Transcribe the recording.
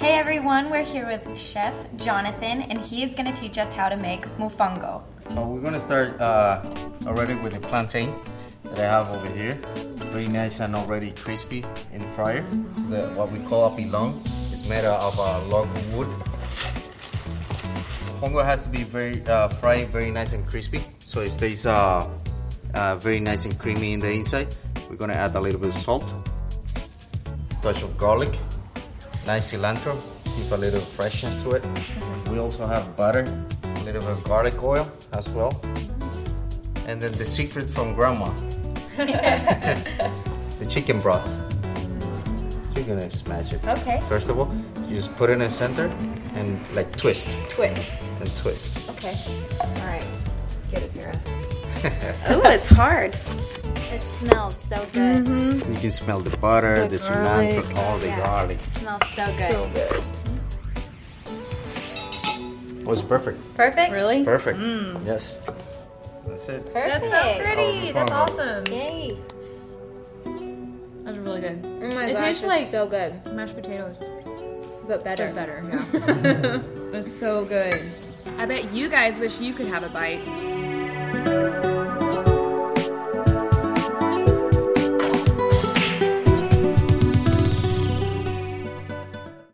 Hey everyone, we're here with Chef Jonathan, and he is going to teach us how to make mofongo. So we're gonna start already with the plantain that I have over here. Very nice and already crispy in the fryer. What we call a pilon is made of a log of wood. Mofongo has to be fried very nice and crispy, so it stays very nice and creamy in the inside. We're gonna add a little bit of salt, touch of garlic, nice cilantro, keep a little freshness to it. We also have butter, a little bit of garlic oil as well, and then the secret from grandma, the chicken broth. You're gonna smash it. Okay. First of all, you just put it in the center and like twist. Twist. And twist. Okay. All right. Get it, Sarah. Oh, it's hard. It smells so good. Mm-hmm. You can smell the butter, the cilantro, all the garlic. It smells so good. So good. Oh, it's perfect. Perfect? Really? Perfect. Yes. That's it. Perfect. That's so pretty. That's awesome. Yay. That's really good. Oh my It gosh, tastes it's like so good. mashed potatoes. But better. They're better, yeah. It's so good. I bet you guys wish you could have a bite.